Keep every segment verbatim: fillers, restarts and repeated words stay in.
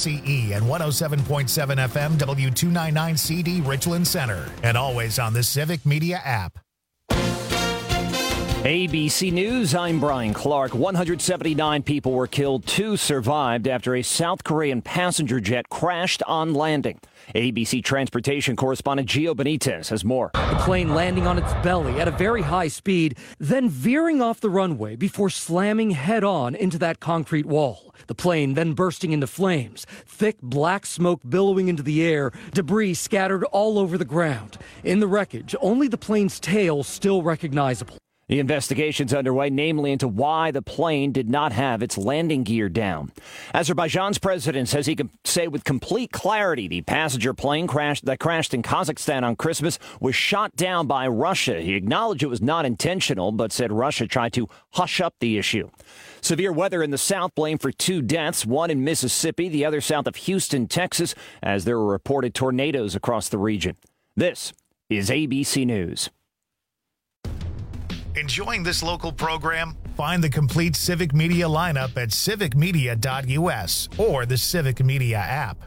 C E and one oh seven point seven F M W two ninety-nine C D Richland Center. And always on the Civic Media app. A B C News, I'm Brian Clark. one hundred seventy-nine people were killed, two survived after a South Korean passenger jet crashed on landing. A B C transportation correspondent Gio Benitez has more. The plane landing on its belly at a very high speed, then veering off the runway before slamming head-on into that concrete wall. The plane then bursting into flames, thick black smoke billowing into the air, debris scattered all over the ground. In the wreckage, only the plane's tail still recognizable. The investigation's underway, namely into why the plane did not have its landing gear down. Azerbaijan's president says he can say with complete clarity the passenger plane crashed that crashed in Kazakhstan on Christmas was shot down by Russia. He acknowledged it was not intentional, but said Russia tried to hush up the issue. Severe weather in the south blamed for two deaths, one in Mississippi, the other south of Houston, Texas, as there were reported tornadoes across the region. This is A B C News. Enjoying this local program? Find the complete Civic Media lineup at civic media dot U S or the Civic Media app.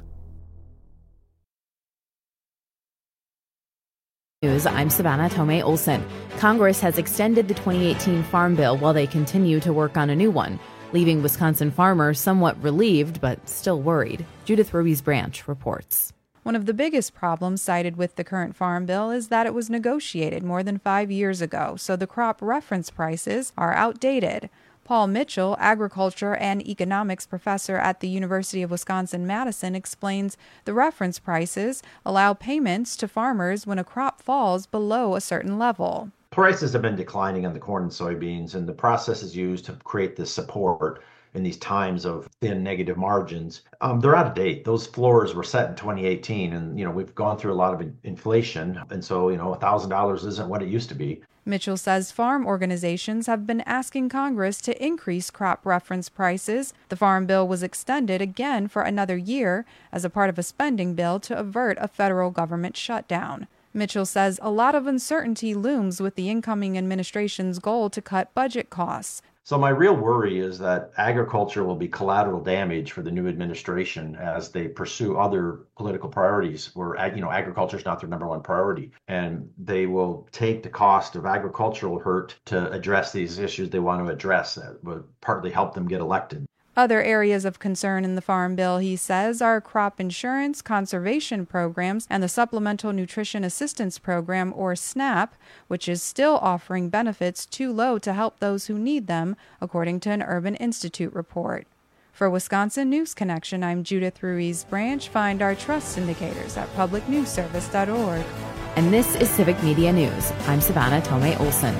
News. I'm Savannah Tomei Olson. Congress has extended the twenty eighteen Farm Bill while they continue to work on a new one, leaving Wisconsin farmers somewhat relieved but still worried. Judith Ruiz Branch reports. One of the biggest problems cited with the current Farm Bill is that it was negotiated more than five years ago, so the crop reference prices are outdated. Paul Mitchell, agriculture and economics professor at the University of Wisconsin-Madison, explains the reference prices allow payments to farmers when a crop falls below a certain level. Prices have been declining on the corn and soybeans, and the process is used to create this support in these times of thin negative margins. Um, they're out of date. Those floors were set in twenty eighteen, and you know we've gone through a lot of in- inflation, and so you know one thousand dollars isn't what it used to be. Mitchell says farm organizations have been asking Congress to increase crop reference prices. The Farm Bill was extended again for another year as a part of a spending bill to avert a federal government shutdown. Mitchell says a lot of uncertainty looms with the incoming administration's goal to cut budget costs. So my real worry is that agriculture will be collateral damage for the new administration as they pursue other political priorities where, you know, agriculture is not their number one priority. And they will take the cost of agricultural hurt to address these issues they want to address that would partly help them get elected. Other areas of concern in the Farm Bill, he says, are crop insurance, conservation programs, and the Supplemental Nutrition Assistance Program, or SNAP, which is still offering benefits too low to help those who need them, according to an Urban Institute report. For Wisconsin News Connection, I'm Judith Ruiz Branch. Find our trust indicators at public news service dot org. And this is Civic Media News. I'm Savannah Tomei Olson.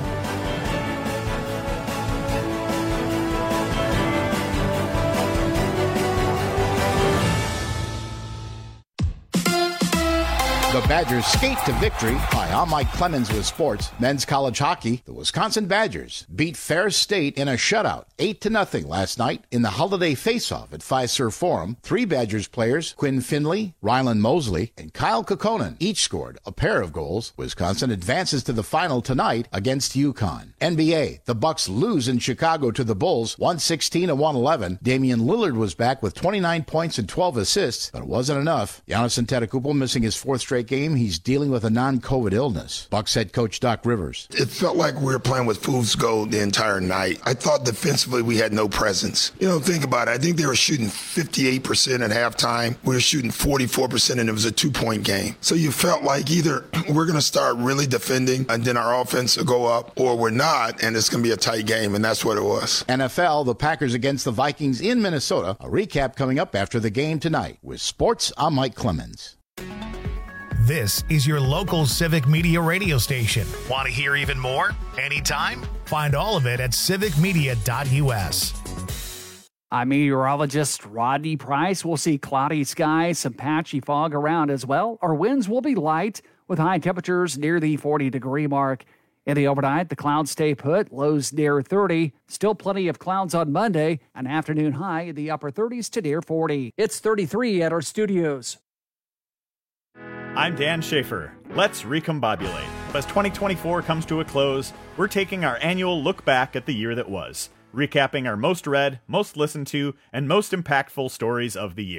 The Badgers skate to victory. Hi, I'm Mike Clemens with sports. Men's college hockey. The Wisconsin Badgers beat Ferris State in a shutout, eight to nothing last night in the holiday face-off at Fiserv Forum. Three Badgers players, Quinn Finley, Rylan Mosley, and Kyle Kokkonen, each scored a pair of goals. Wisconsin advances to the final tonight against UConn. N B A. The Bucks lose in Chicago to the Bulls, one sixteen to one eleven. Damian Lillard was back with twenty-nine points and twelve assists, but it wasn't enough. Giannis Antetokounmpo missing his fourth straight game. He's dealing with a non-COVID illness. Bucks head coach Doc Rivers. It felt like we were playing with fool's gold the entire night. I thought defensively we had no presence. You know, think about it. I think they were shooting fifty-eight percent at halftime. We were shooting forty-four percent, and it was a two-point game. So you felt like either we're going to start really defending and then our offense will go up, or we're not, and it's going to be a tight game, and that's what it was. N F L, the Packers against the Vikings in Minnesota. A recap coming up after the game tonight. With sports, I'm Mike Clemens. This is your local Civic Media radio station. Want to hear even more? Anytime? Find all of it at civic media dot U S. I'm meteorologist Rodney Price. We'll see cloudy skies, some patchy fog around as well. Our winds will be light with high temperatures near the forty-degree mark. In the overnight, the clouds stay put, lows near thirty. Still plenty of clouds on Monday, an afternoon high in the upper thirties to near forty. It's thirty-three at our studios. I'm Dan Schaefer. Let's recombobulate. As twenty twenty-four comes to a close, we're taking our annual look back at the year that was, recapping our most read, most listened to, and most impactful stories of the year.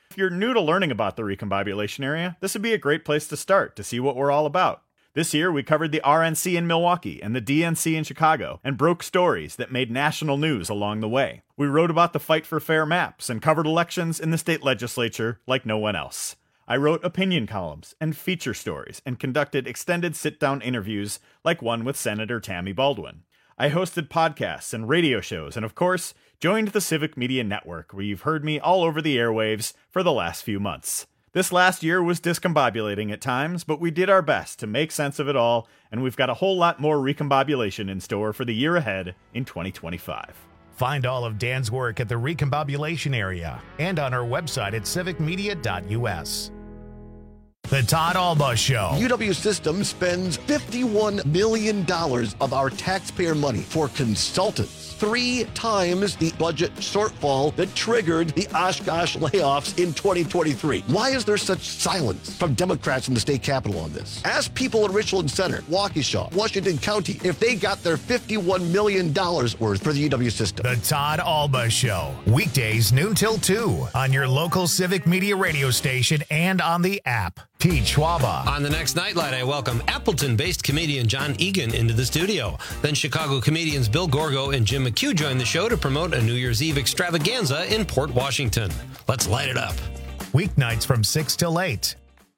If you're new to learning about the Recombobulation area, this would be a great place to start to see what we're all about. This year, we covered the R N C in Milwaukee and the D N C in Chicago and broke stories that made national news along the way. We wrote about the fight for fair maps and covered elections in the state legislature like no one else. I wrote opinion columns and feature stories and conducted extended sit-down interviews like one with Senator Tammy Baldwin. I hosted podcasts and radio shows and, of course, joined the Civic Media Network, where you've heard me all over the airwaves for the last few months. This last year was discombobulating at times, but we did our best to make sense of it all, and we've got a whole lot more recombobulation in store for the year ahead in twenty twenty-five. Find all of Dan's work at the Recombobulation area and on our website at civic media dot u s. The Todd Alba Show. U W Systems spends fifty-one million dollars of our taxpayer money for consultants. Three times the budget shortfall that triggered the Oshkosh layoffs in twenty twenty-three. Why is there such silence from Democrats in the state capitol on this? Ask people in Richland Center, Waukesha, Washington County, if they got their fifty-one million dollars worth for the U W system. The Todd Alba Show. Weekdays noon till two on your local Civic Media radio station and on the app. Pete Schwaba. On the next Nightlight, I welcome Appleton-based comedian John Egan into the studio. Then Chicago comedians Bill Gorgo and Jim McHugh join the show to promote a New Year's Eve extravaganza in Port Washington. Let's light it up. Weeknights from six till eight.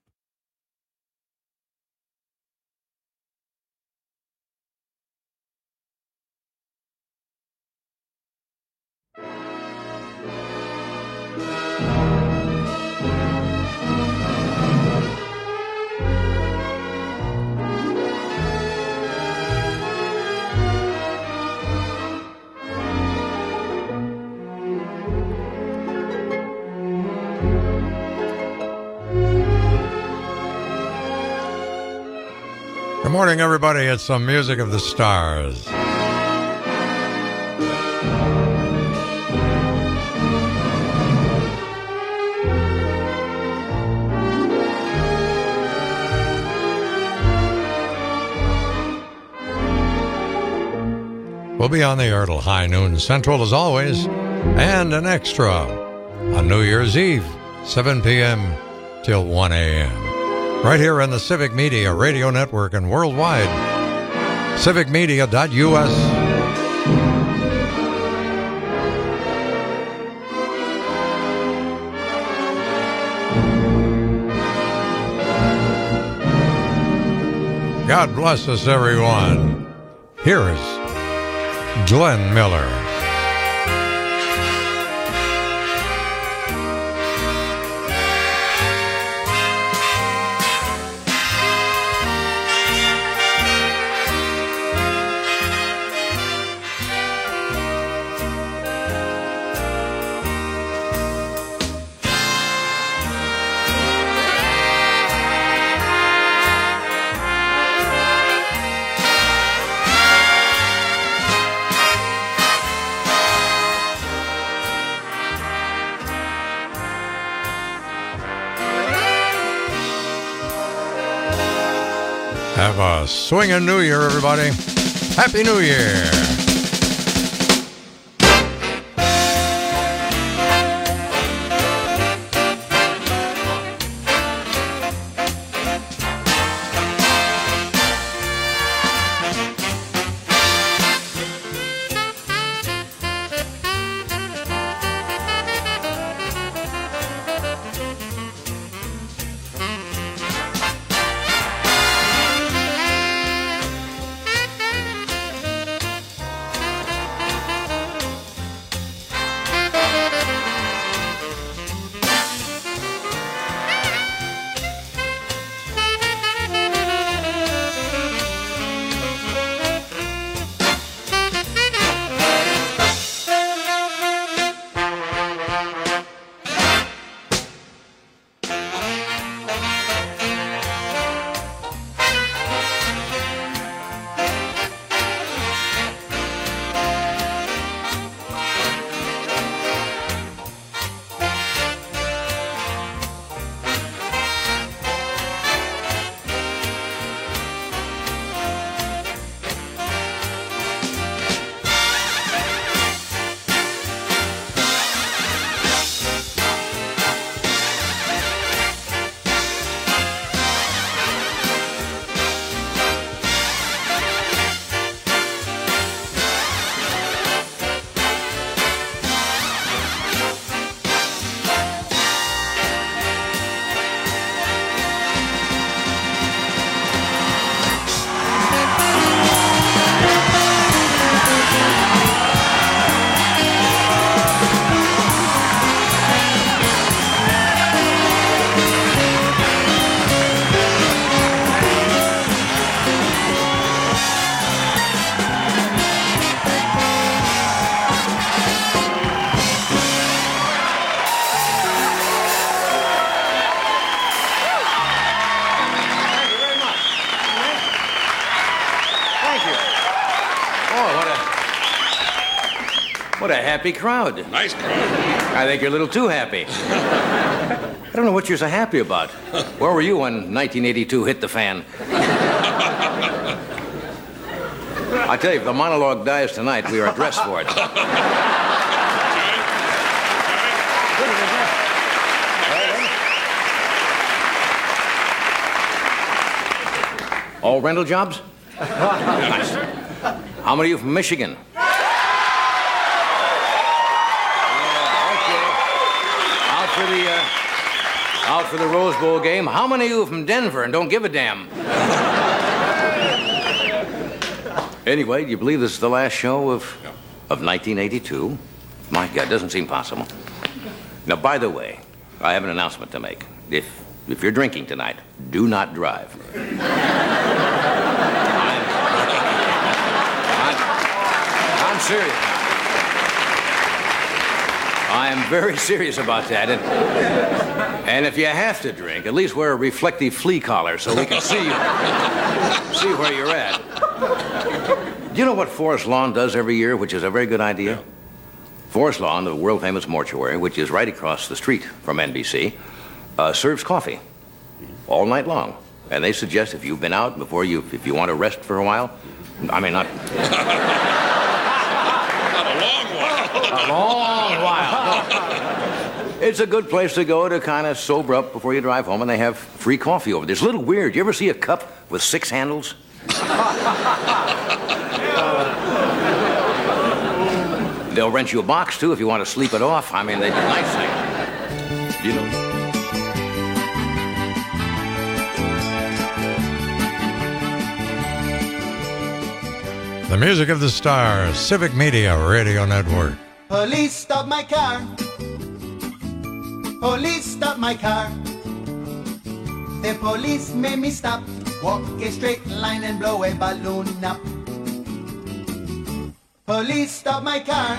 Good morning, everybody. It's some music of the stars. We'll be on the air till high noon Central as always, and an extra on New Year's Eve, seven p.m. till one a.m. right here in the Civic Media Radio Network and worldwide, civic media dot u s. God bless us, everyone. Here is Glenn Miller. Have a swinging New Year, everybody. Happy New Year. happy crowd. Nice crowd. I think you're a little too happy. I don't know what you're so happy about. Where were you when nineteen eighty-two hit the fan? I tell you, if the monologue dies tonight, we are dressed for it. All rental jobs? Nice. How many of you from Michigan? Yeah, okay. Out for the uh, out for the Rose Bowl game. How many of you from Denver and don't give a damn? Anyway, do you believe this is the last show of of nineteen eighty-two? My God, doesn't seem possible. Now, by the way, I have an announcement to make. If if you're drinking tonight, do not drive. I'm, I'm, I'm serious. I am very serious about that. And, and if you have to drink, at least wear a reflective flea collar so we can see you, see where you're at. Do you know what Forest Lawn does every year, which is a very good idea? Yeah. Forest Lawn, the world-famous mortuary, which is right across the street from N B C, uh, serves coffee all night long. And they suggest if you've been out before you, if you want to rest for a while, I mean, not... Not a long while. A long while. It's a good place to go to kind of sober up before you drive home, and they have free coffee over there. It's a little weird. You ever see a cup with six handles? They'll rent you a box, too, if you want to sleep it off. I mean, they do nice things. You know. The music of the stars, Civic Media Radio Network. Police stop my car. Police stop my car. The police made me stop. Walk a straight line and blow a balloon up. Police stop my car.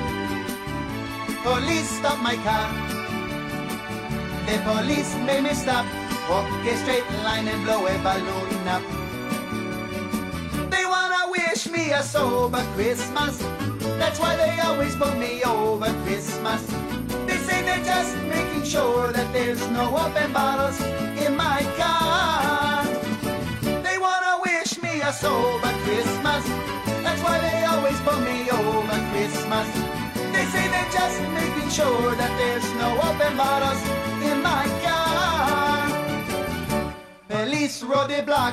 Police stop my car. The police made me stop. Walk a straight line and blow a balloon up. They wanna wish me a sober Christmas. That's why they always put me over Christmas. They say they're just making sure that there's no open bottles in my car. They wanna wish me a sober Christmas. That's why they always put me over Christmas. They say they're just making sure that there's no open bottles in my car. Police road the block.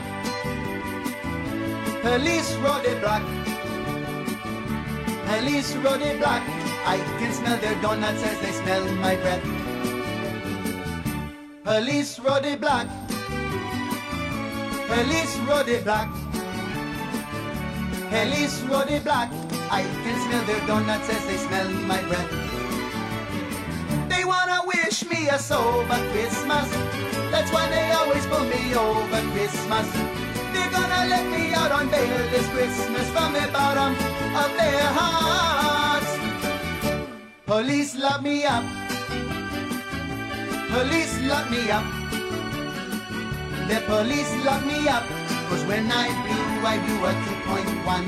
Police road the block. Police road the block. I can smell their donuts as they smell my breath. Police road the block. Police road the block. Police road the block. I can smell their donuts as they smell my breath. They wanna wish me a sober Christmas. That's why they always pull me over Christmas. They're gonna let me out on bail this Christmas from the bottom of their hearts. Police lock me up. Police lock me up. The police lock me up. Cause when I blew, I blew a two point one.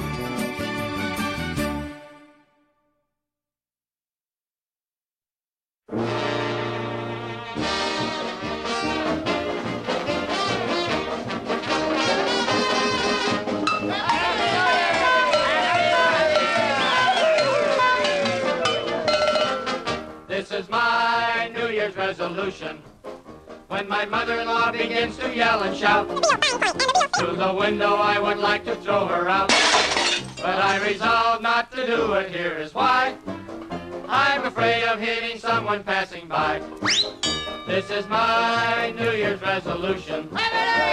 This is my New Year's resolution. When my mother-in-law begins to yell and shout, through the window I would like to throw her out. But I resolve not to do it, here is why. I'm afraid of hitting someone passing by. This is my New Year's resolution. When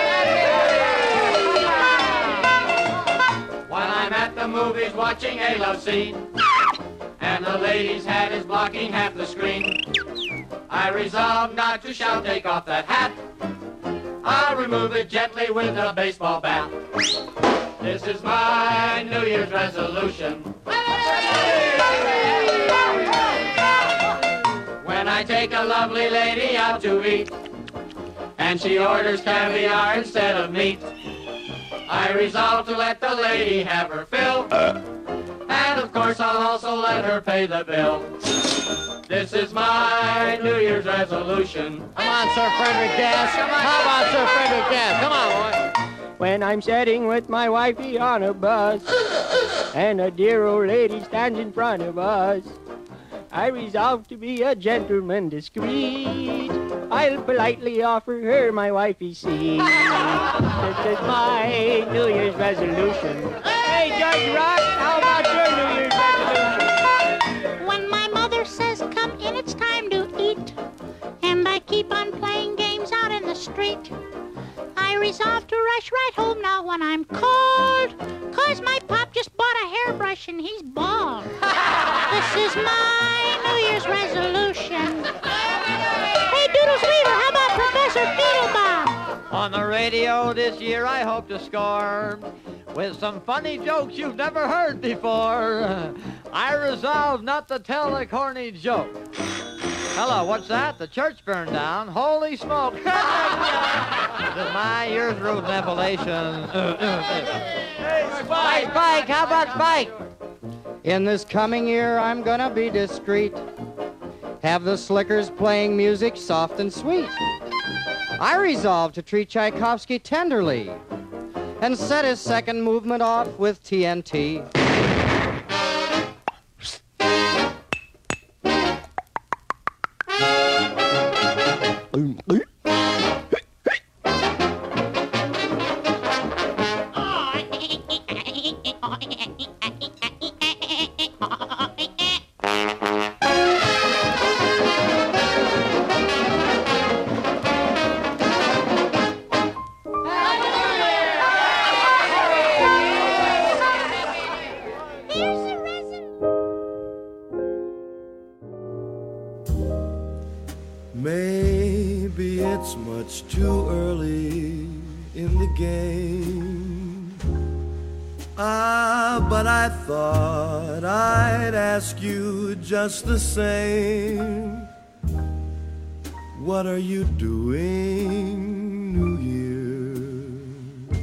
I'm at the movies watching a love scene, and the lady's hat is blocking half the screen, I resolve not to shout, take off that hat. I'll remove it gently with a baseball bat. This is my New Year's resolution. When I take a lovely lady out to eat, and she orders caviar instead of meat, I resolve to let the lady have her fill. Uh. And of Of course, I'll also let her pay the bill. This is my New Year's resolution. Come on, Sir Frederick Gass. Come on. How about Sir Frederick Gass? Come on, boy. When I'm sitting with my wifey on a bus, and a dear old lady stands in front of us, I resolve to be a gentleman discreet. I'll politely offer her my wifey's seat. This is my New Year's resolution. Hey, Judge Rock, how about your New Year's resolution? When my mother says, come in, it's time to eat, and I keep on playing games out in the street, I resolve to rush right home now when I'm cold, 'cause my pop just bought a hairbrush and he's bald. This is my New Year's resolution. Hey, Doodles Weaver, how about Professor Fiddlebop? On the radio this year, I hope to score with some funny jokes you've never heard before. I resolve not to tell a corny joke. Hello, what's that? The church burned down. Holy smoke. This is my year's root revelation. Hey, Spike, Spike, how about Spike? In this coming year, I'm gonna be discreet. Have the slickers playing music soft and sweet. I resolve to treat Tchaikovsky tenderly and set his second movement off with T N T. Maybe it's much too early in the game. Ah, but I thought I'd ask you just the same. What are you doing, New Year's?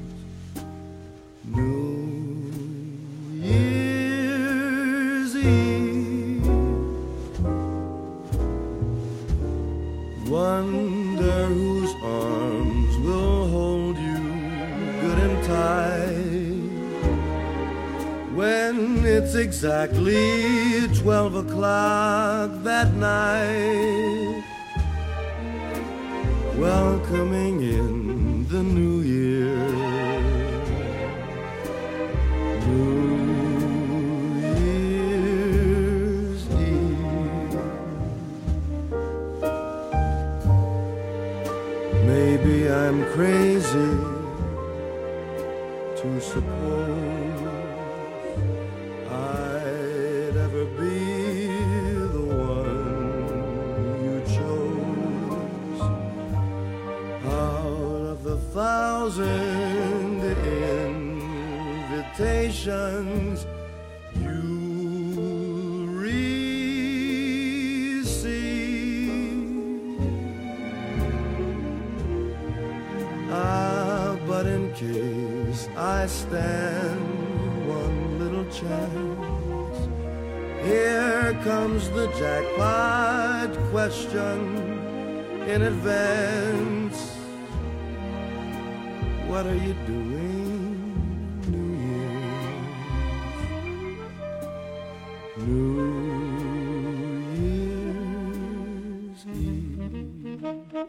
New Year's Eve. Wonder whose arms will hold you good and tight when it's exactly twelve o'clock that night, welcoming in the new year. New Year's Eve. Maybe I'm crazy to suppose I'd ever be the one you chose out of the thousand invitations you receive. Ah, but in case I stand one little chance, here comes the jackpot question in advance. What are you doing, New Year's? New Year's Eve.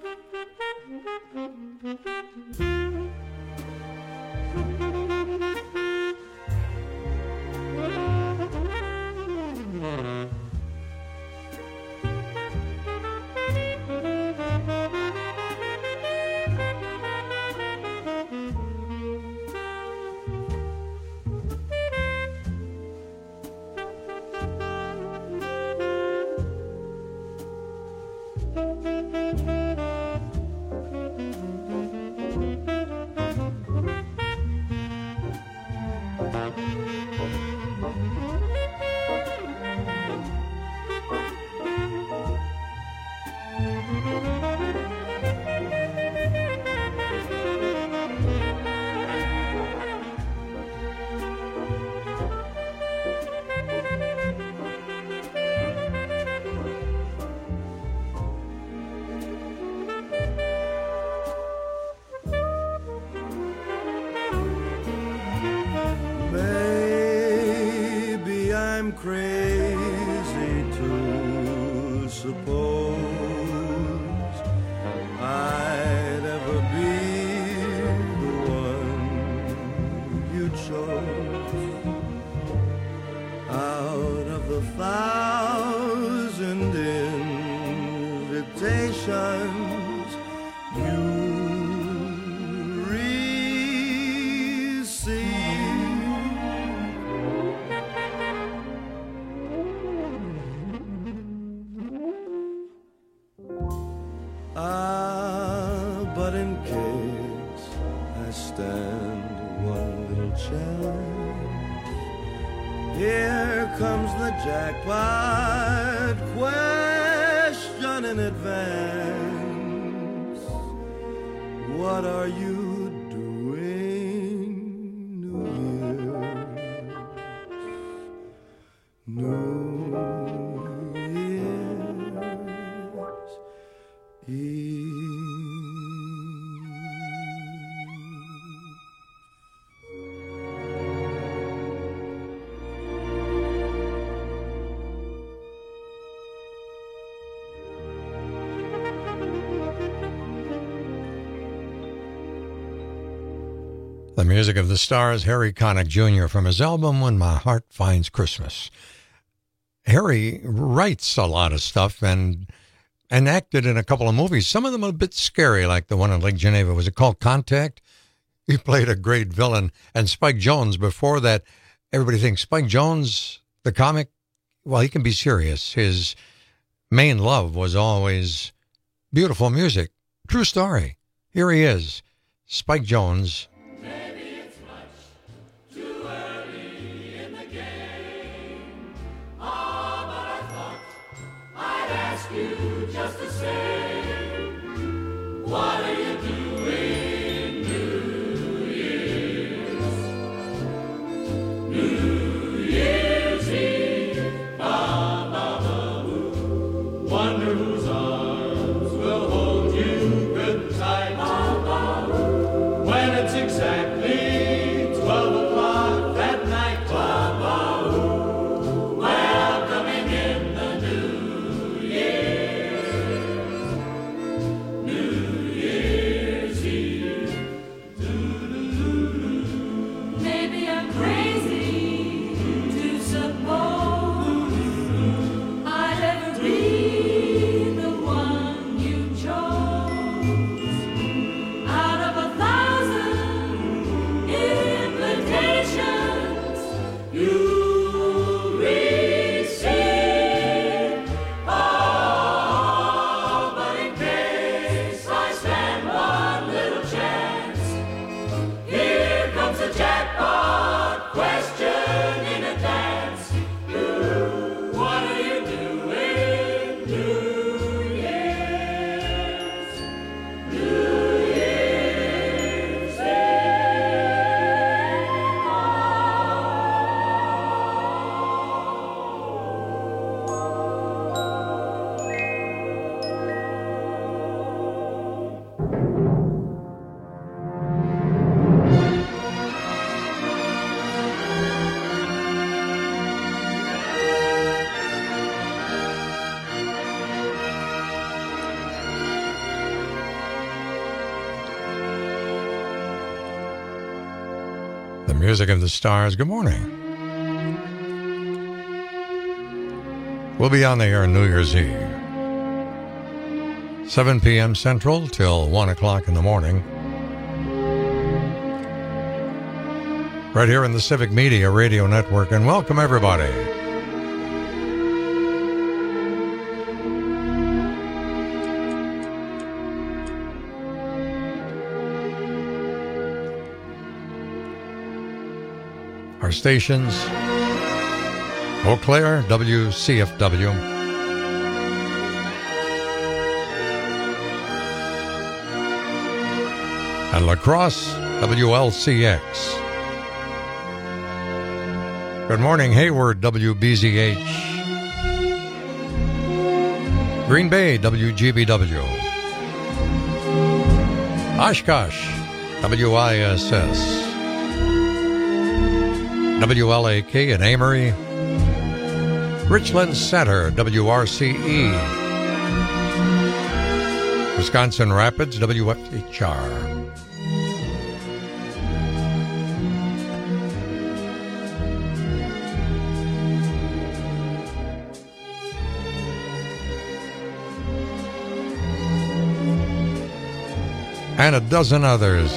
emotions you receive. Ah, but in case I stand one little chance, here comes the jackpot question in advance. What are you doing, New Year's? New Year's Eve. The music of the Stars, Harry Connick Junior from his album When My Heart Finds Christmas. Harry writes a lot of stuff and and acted in a couple of movies. Some of them a bit scary, like the one in Lake Geneva. Was it called Contact? He played a great villain. And Spike Jonze, before that, everybody thinks Spike Jonze, the comic, well, he can be serious. His main love was always beautiful music. True story. Here he is, Spike Jonze. You just the same. What are you doing, New Year's? New Year's Eve. Ba ba ba boo. Wonder whose arms will hold you good and tight. Ba ba boo. When it's exactly twelve o'clock that night. Ba ba boo. Welcoming in the new. Music of the Stars. Good morning. We'll be on the air New Year's Eve. seven p.m. Central till one o'clock in the morning. Right here in the Civic Media Radio Network. And welcome everybody. Our stations, Eau Claire, W C F W. And La Crosse, W L C X. Good morning, Hayward, W B Z H. Green Bay, W G B W. Oshkosh, W I S S. W L A K in Amory. Richland Center, W R C E. Wisconsin Rapids, W F H R. and a dozen others.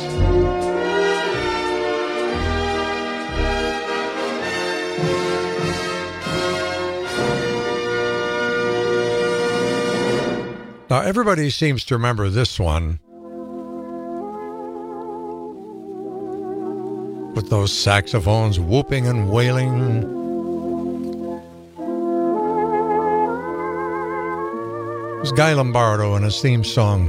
Now, everybody seems to remember this one with those saxophones whooping and wailing. It was Guy Lombardo and his theme song.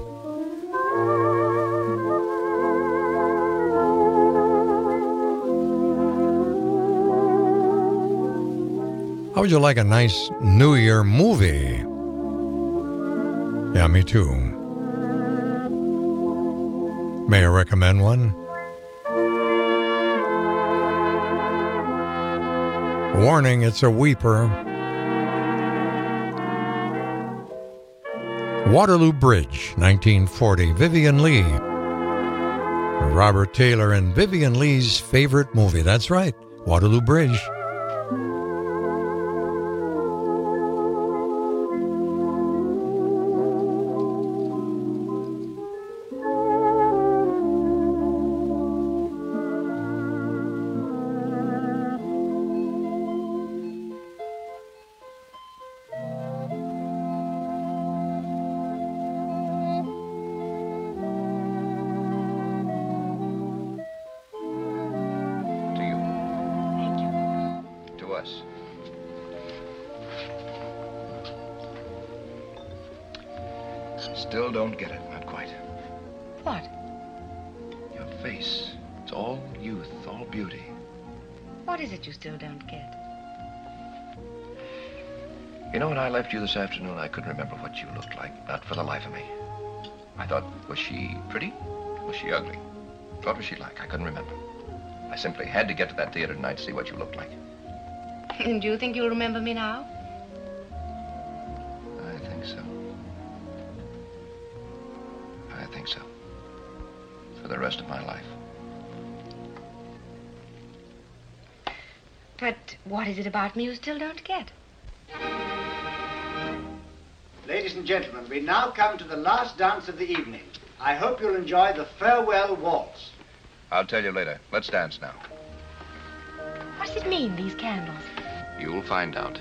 How would you like a nice New Year movie? Yeah, me too. May I recommend one? Warning, it's a weeper. Waterloo Bridge, nineteen forty. Vivian Leigh. Robert Taylor and Vivian Leigh's favorite movie. That's right, Waterloo Bridge. Still don't get it, not quite. What? Your face. It's all youth, all beauty. What is it you still don't get? You know, when I left you this afternoon, I couldn't remember what you looked like, not for the life of me. I thought, was she pretty? Was she ugly? What was she like? I couldn't remember. I simply had to get to that theater tonight to see what you looked like. And do you think you'll remember me now? I think so. I think so. For the rest of my life. But what is it about me you still don't get? Ladies and gentlemen, we now come to the last dance of the evening. I hope you'll enjoy the farewell waltz. I'll tell you later. Let's dance now. What does it mean, these candles? You'll find out.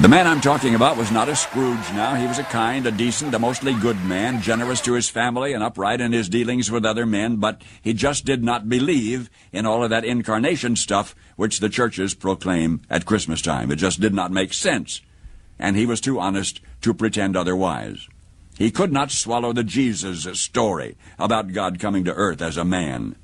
The man I'm talking about was not a Scrooge now. He was a kind, a decent, a mostly good man, generous to his family and upright in his dealings with other men, but he just did not believe in all of that incarnation stuff which the churches proclaim at Christmas time. It just did not make sense, and he was too honest to pretend otherwise. He could not swallow the Jesus story about God coming to earth as a man.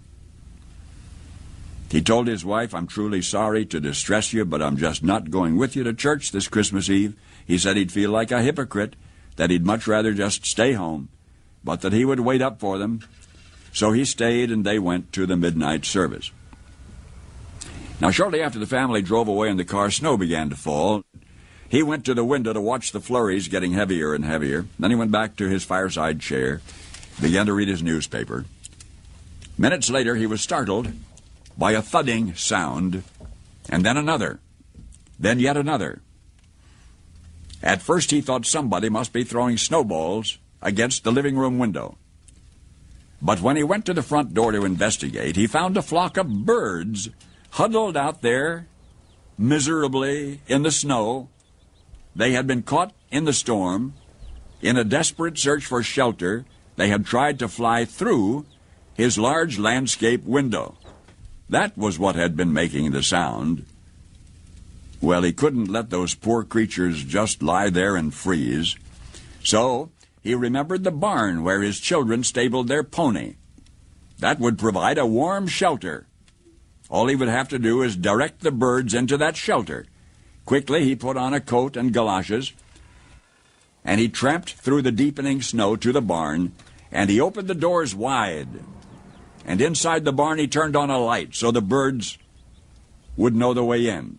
He told his wife, "I'm truly sorry to distress you, but I'm just not going with you to church this Christmas Eve." He said he'd feel like a hypocrite, that he'd much rather just stay home, but that he would wait up for them. So he stayed, and they went to the midnight service. Now, shortly after the family drove away in the car, snow began to fall. He went to the window to watch the flurries getting heavier and heavier. Then he went back to his fireside chair, began to read his newspaper. Minutes later, he was startled by a thudding sound, and then another, then yet another. At first he thought somebody must be throwing snowballs against the living room window. But when he went to the front door to investigate, he found a flock of birds huddled out there miserably in the snow. They had been caught in the storm. In a desperate search for shelter, they had tried to fly through his large landscape window. That was what had been making the sound. Well, he couldn't let those poor creatures just lie there and freeze. So he remembered the barn where his children stabled their pony. That would provide a warm shelter. All he would have to do is direct the birds into that shelter. Quickly he put on a coat and galoshes, and he tramped through the deepening snow to the barn, and he opened the doors wide. And inside the barn he turned on a light so the birds would know the way in.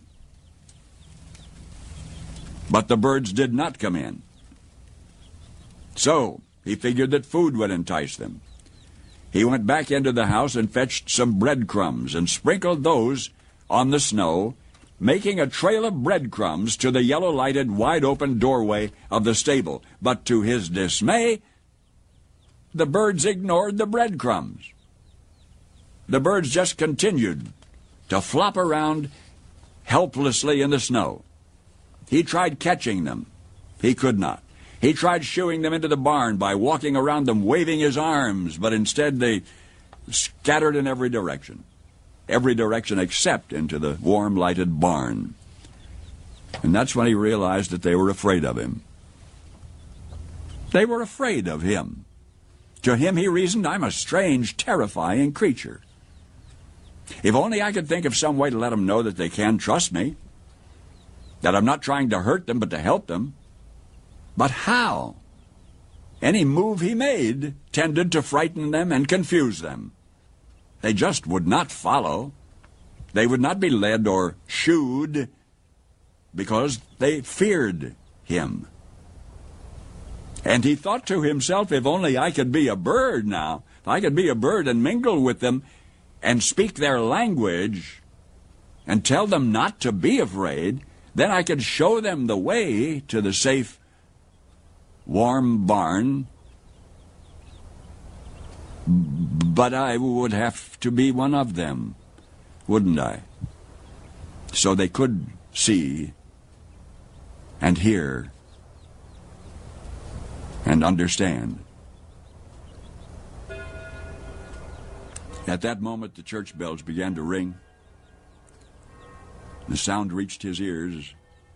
But the birds did not come in. So he figured that food would entice them. He went back into the house and fetched some breadcrumbs and sprinkled those on the snow, making a trail of breadcrumbs to the yellow-lighted, wide-open doorway of the stable. But to his dismay, the birds ignored the breadcrumbs. The birds just continued to flop around helplessly in the snow. He tried catching them. He could not. He tried shooing them into the barn by walking around them, waving his arms, but instead they scattered in every direction. Every direction except into the warm, lighted barn. And that's when he realized that they were afraid of him. They were afraid of him. To him, he reasoned, "I'm a strange, terrifying creature. If only I could think of some way to let them know that they can trust me, that I'm not trying to hurt them but to help them." But how? Any move he made tended to frighten them and confuse them. They just would not follow. They would not be led or shooed because they feared him. And he thought to himself, if only I could be a bird now, if I could be a bird and mingle with them and speak their language and tell them not to be afraid, then I could show them the way to the safe, warm barn. But I would have to be one of them, wouldn't I? So they could see and hear and understand. At that moment, the church bells began to ring. The sound reached his ears.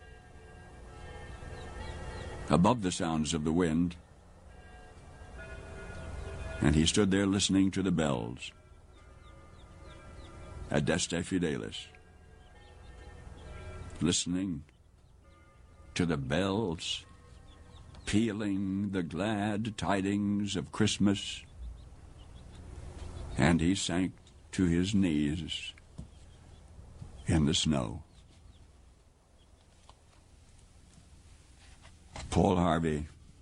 Above the sounds of the wind, and he stood there listening to the bells. Adeste Fidelis. Listening to the bells, pealing the glad tidings of Christmas, and he sank to his knees in the snow. Paul Harvey,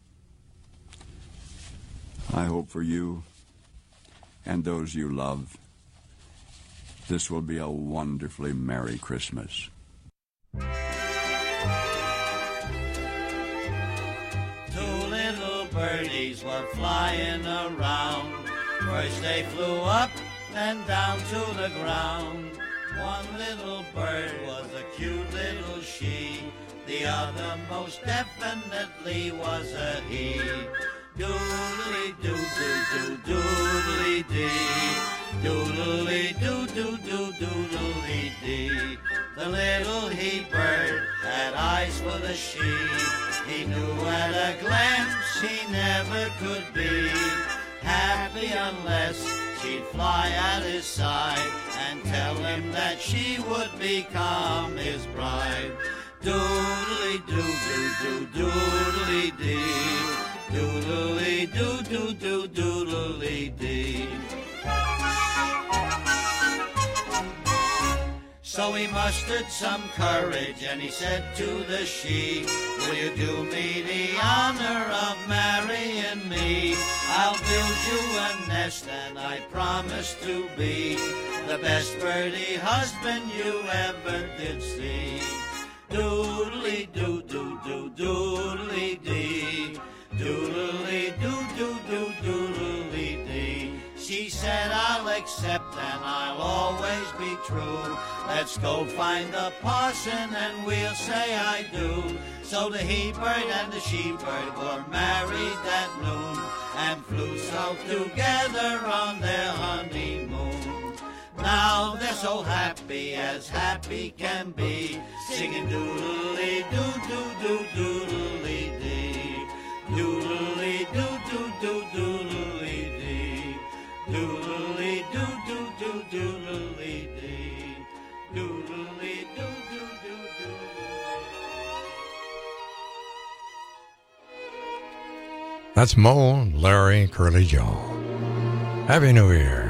I hope for you and those you love, this will be a wonderfully Merry Christmas. Two little birdies were flying around. First they flew up, then down to the ground. One little bird was a cute little she. The other most definitely was a he. Doodly doo doo doo doodly dee. Doodly doo doo doo doodly dee. The little he bird had eyes for the she. He knew at a glance he never could be happy unless she'd fly at his side and tell him that she would become his bride. Doodly doo doo doo doodly dee. Doodly doo doo doo doodly dee. So he mustered some courage and he said to the she, will you do me the honor of marrying me? I'll build you a nest and I promise to be the best birdie husband you ever did see. Doodly doo doo doo doodly dee. Doodly doo doo doo doodly dee. She said, I'll accept and I'll always be true. Let's go find the parson and we'll say I do. So the he-bird and the she-bird were married that noon and flew south together on their honeymoon. Now they're so happy as happy can be, singing doodly doo doo doo doodly dee. Doodly doo doo doo doodly dee. Doodly doo doo doo doodly dee. Doodly doo doo doo doodly. That's Mo, Larry, Curly Joe. Happy New Year.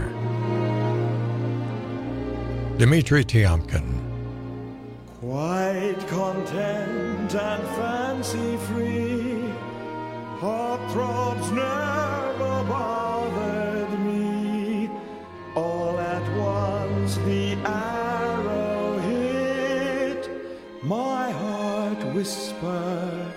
Dmitri Tiomkin. Quite content and fancy-free, heart-throbs never bothered me. All at once the arrow hit, my heart whispered,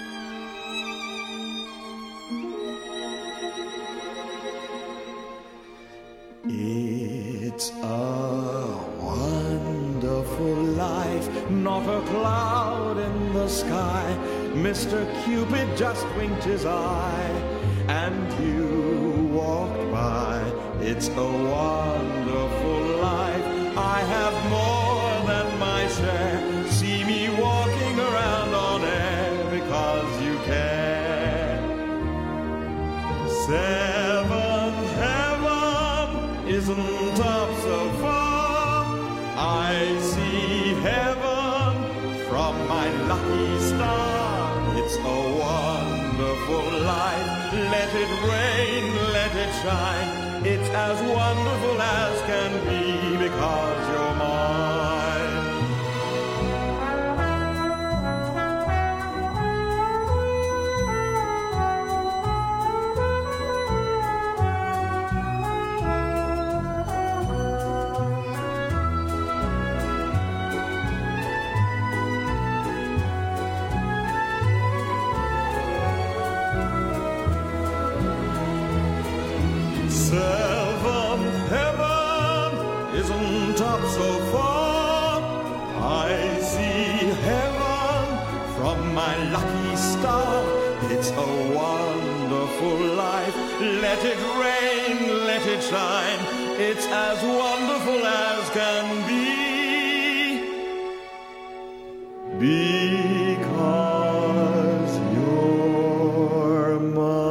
it's a wonderful life, not a cloud in the sky. Mister Cupid just winked his eye, and you walked by. It's a wonderful life. I have more than my share. See me walking around on air because you care. Seventh heaven isn't up so far. I see heaven from my lucky star. It's a wonderful life. Let it rain, let it shine. It's as wonderful as can be because you're mine. Seventh heaven isn't up so far. I see heaven from my lucky star. It's a wonderful life. Let it rain, let it shine. It's as wonderful as can be. Because you're mine.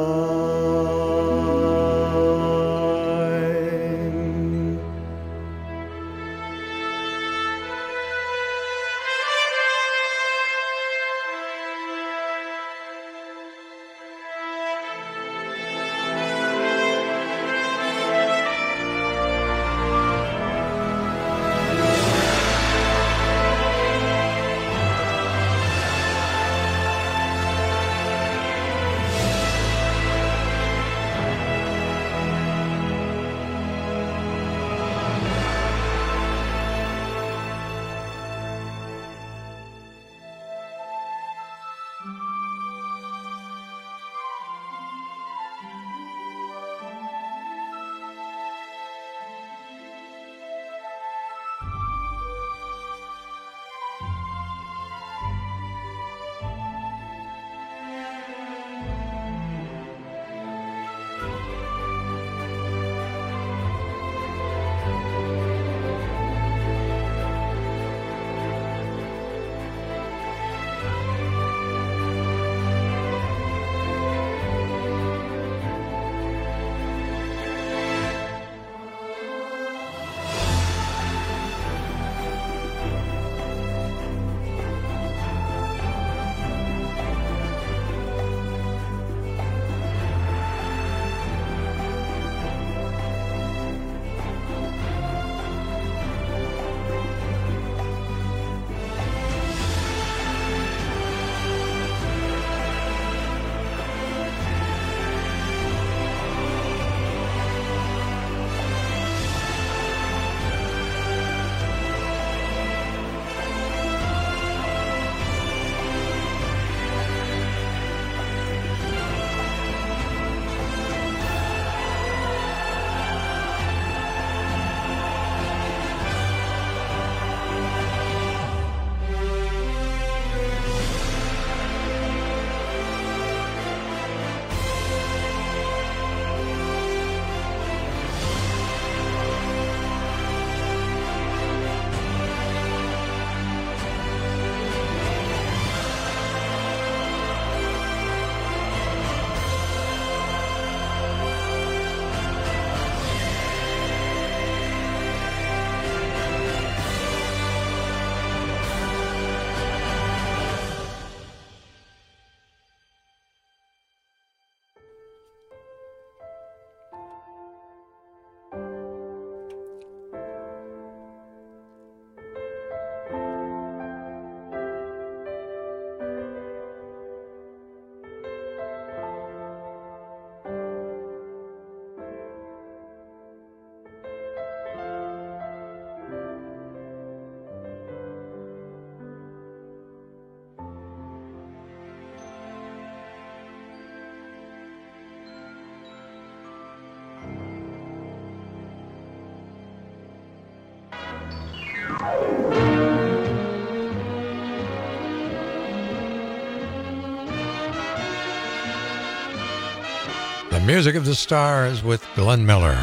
The Music of the Stars with Glenn Miller.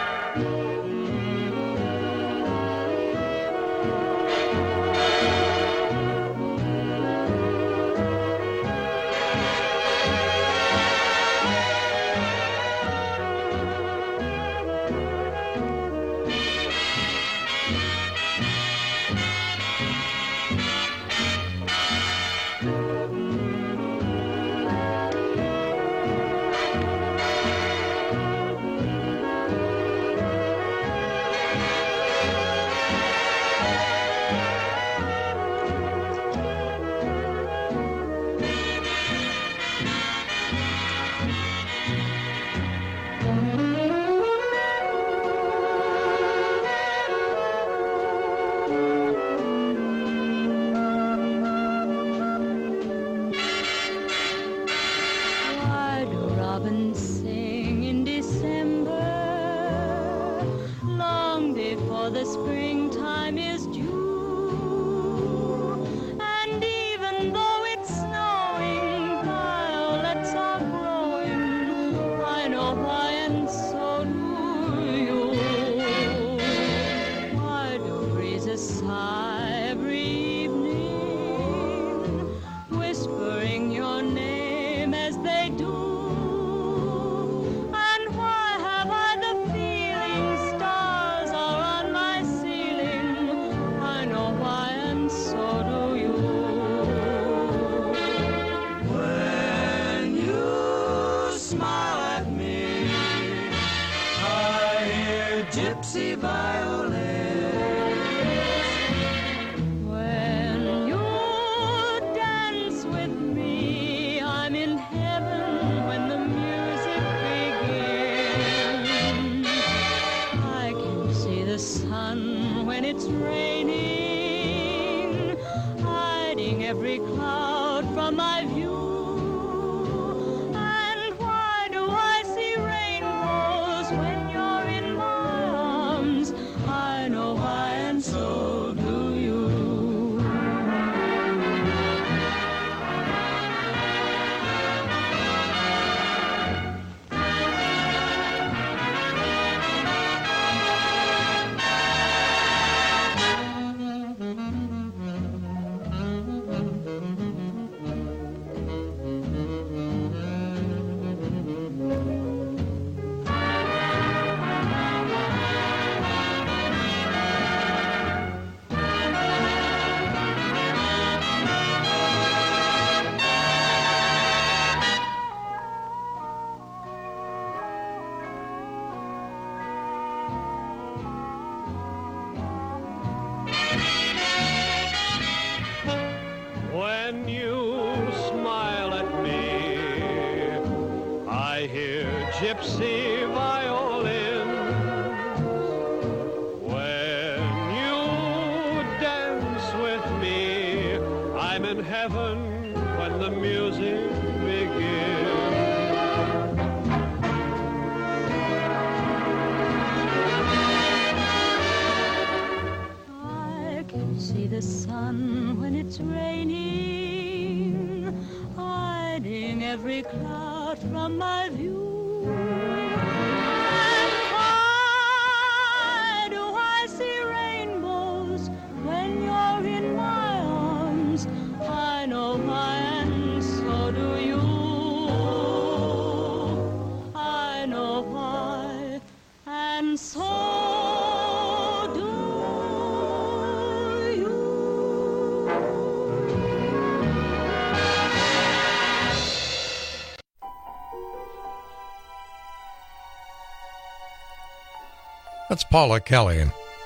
That's Paula Kelly.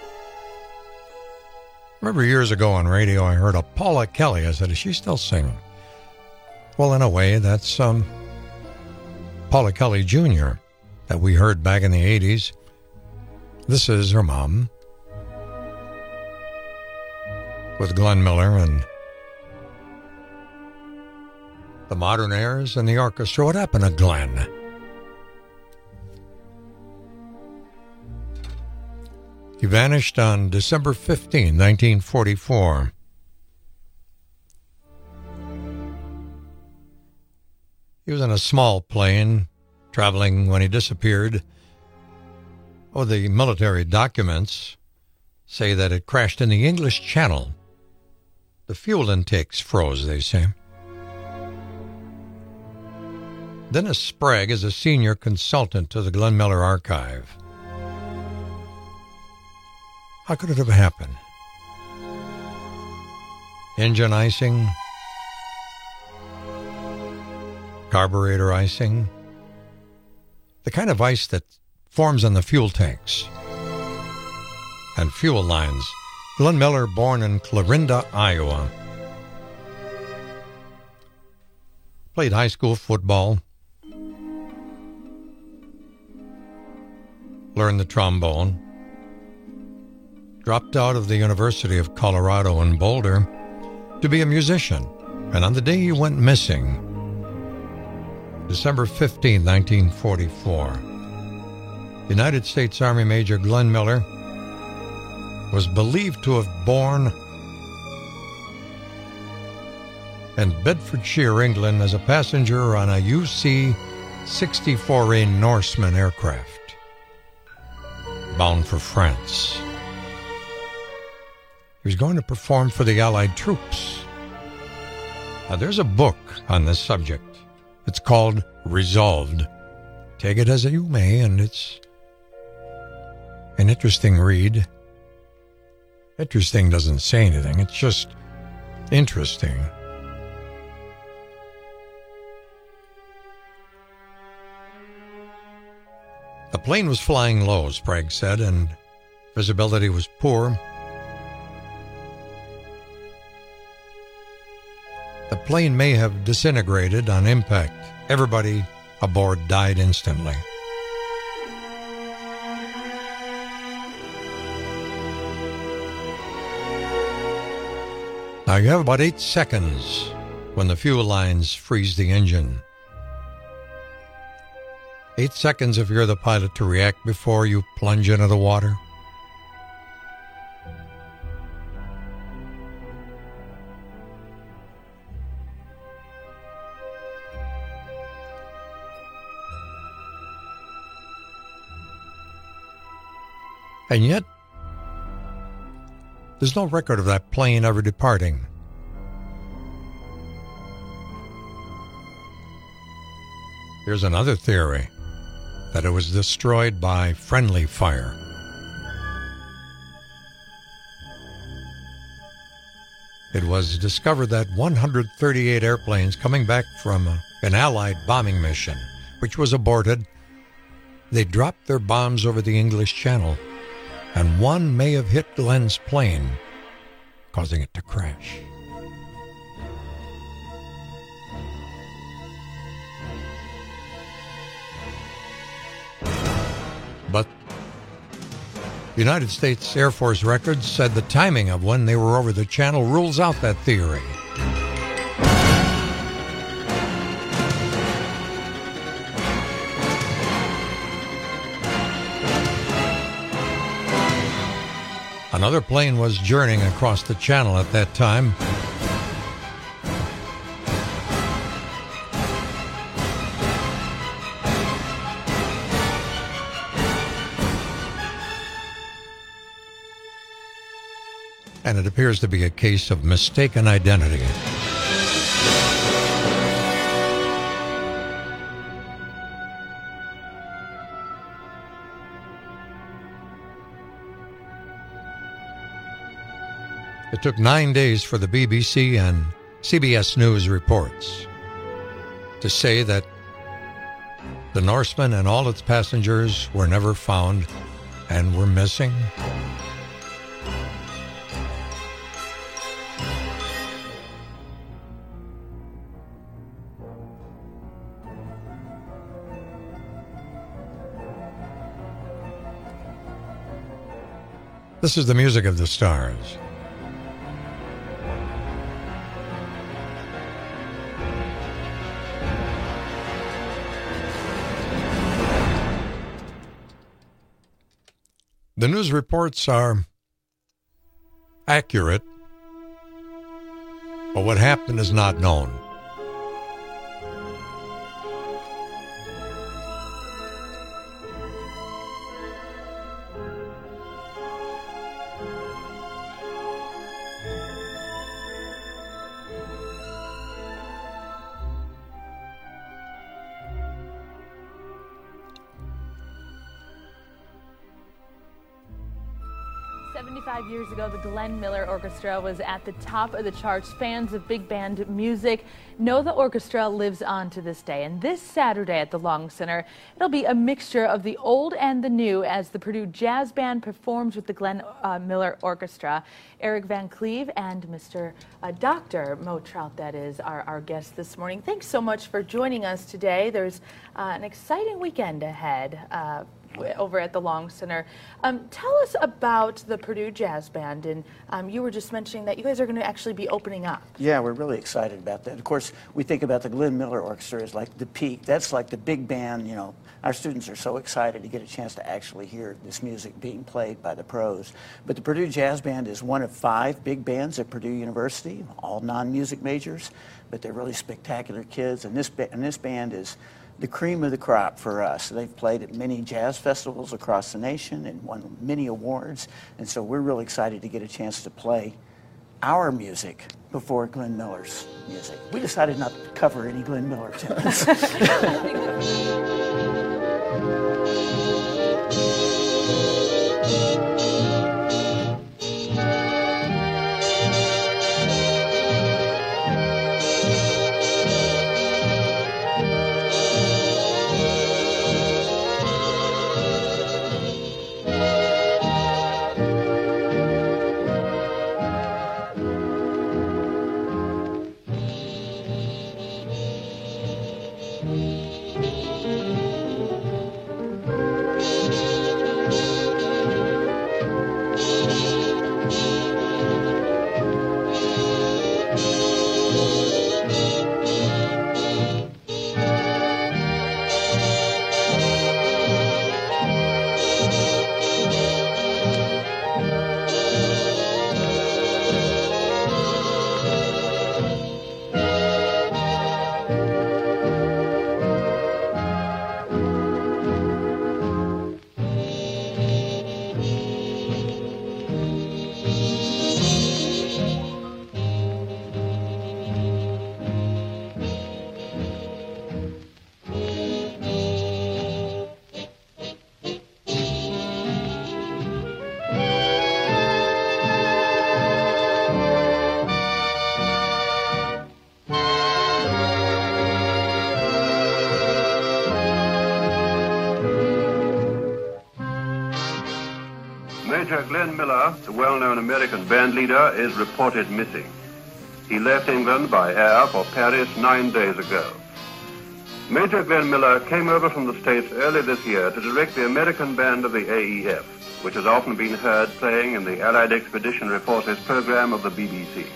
Remember years ago on radio, I heard of Paula Kelly. I said, is she still singing? Well, in a way, that's um, Paula Kelly Junior that we heard back in the eighties. This is her mom with Glenn Miller and the Modern Airs and the orchestra. What happened to Glenn? He vanished on December fifteenth, nineteen forty-four. He was in a small plane traveling when he disappeared. Oh, the military documents say that it crashed in the English Channel. The fuel intakes froze, they say. Dennis Sprague is a senior consultant to the Glenn Miller Archive. How could it have happened? Engine icing, carburetor icing, the kind of ice that forms on the fuel tanks and fuel lines. Glenn Miller, born in Clarinda, Iowa. Played high school football. Learned the trombone. Dropped out of the University of Colorado in Boulder to be a musician. And on the day he went missing, December fifteenth, nineteen forty-four, United States Army Major Glenn Miller was believed to have born in Bedfordshire, England, as a passenger on a U C sixty-four A Norseman aircraft bound for France. He was going to perform for the Allied troops. Now, there's a book on this subject. It's called Resolved. Take it as you may, and it's an interesting read. Interesting doesn't say anything. It's just interesting. The plane was flying low, Sprague said, and visibility was poor. The plane may have disintegrated on impact. Everybody aboard died instantly. Now you have about eight seconds when the fuel lines freeze the engine. Eight seconds if you're the pilot to react before you plunge into the water. And yet, there's no record of that plane ever departing. Here's another theory, that it was destroyed by friendly fire. It was discovered that one hundred thirty-eight airplanes coming back from an Allied bombing mission, which was aborted, they dropped their bombs over the English Channel, and one may have hit Glenn's plane, causing it to crash. But United States Air Force records said the timing of when they were over the channel rules out that theory. Another plane was journeying across the channel at that time. And it appears to be a case of mistaken identity. It took nine days for the B B C and C B S News reports to say that the Norseman and all its passengers were never found and were missing. This is the music of the stars. The news reports are accurate, but what happened is not known. seventy-five years ago, the Glenn Miller Orchestra was at the top of the charts. Fans of big band music know the orchestra lives on to this day. And this Saturday at the Long Center, it'll be a mixture of the old and the new as the Purdue Jazz Band performs with the Glenn uh, Miller Orchestra. Eric Van Cleve and Mister Uh, Doctor Mo Trout, that is, are our guest this morning. Thanks so much for joining us today. There's uh, an exciting weekend ahead Uh, over at the Long Center. Um, tell us about the Purdue Jazz Band, and um, you were just mentioning that you guys are going to actually be opening up. Yeah, we're really excited about that. Of course, we think about the Glenn Miller Orchestra as like the peak. That's like the big band, you know. Our students are so excited to get a chance to actually hear this music being played by the pros. But the Purdue Jazz Band is one of five big bands at Purdue University, all non-music majors, but they're really spectacular kids, and this, ba- and this band is the cream of the crop for us. They've played at many jazz festivals across the nation and won many awards, and so we're really excited to get a chance to play our music before Glenn Miller's music. We decided not to cover any Glenn Miller tunes. Major Glenn Miller, the well-known American band leader, is reported missing. He left England by air for Paris nine days ago. Major Glenn Miller came over from the States early this year to direct the American band of the A E F, which has often been heard playing in the Allied Expeditionary Forces program of the B B C.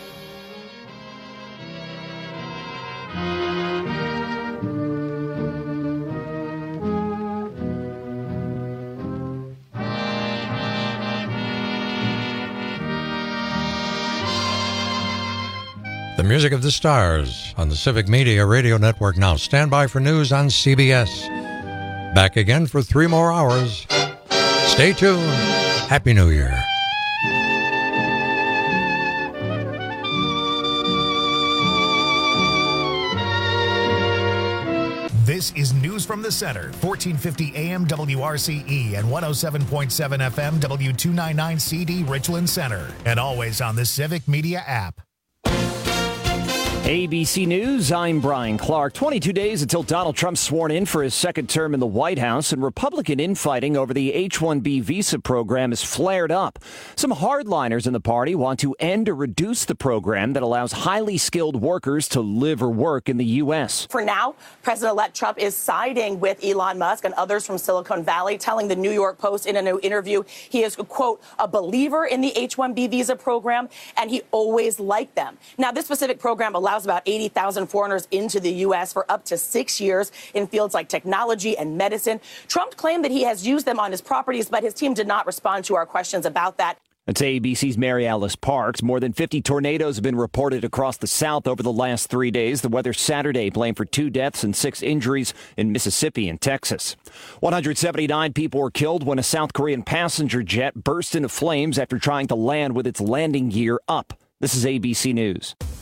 The music of the stars on the Civic Media Radio Network. Now stand by for news on C B S. Back again for three more hours. Stay tuned. Happy New Year. This is News from the Center, fourteen fifty A M W R C E and one oh seven point seven F M W two ninety-nine C D Richland Center, and always on the Civic Media app. A B C News, I'm Brian Clark. twenty-two days until Donald Trump's sworn in for his second term in the White House, and Republican infighting over the H one B visa program has flared up. Some hardliners in the party want to end or reduce the program that allows highly skilled workers to live or work in the U S. For now, President-elect Trump is siding with Elon Musk and others from Silicon Valley, telling the New York Post in a new interview he is, quote, a believer in the H one B visa program, and he always liked them. Now, this specific program allows allows about eighty thousand foreigners into the U S for up to six years in fields like technology and medicine. Trump claimed that he has used them on his properties, but his team did not respond to our questions about that. That's A B C's Mary Alice Parks. More than fifty tornadoes have been reported across the South over the last three days. The weather Saturday blamed for two deaths and six injuries in Mississippi and Texas. one hundred seventy-nine people were killed when a South Korean passenger jet burst into flames after trying to land with its landing gear up. This is A B C News.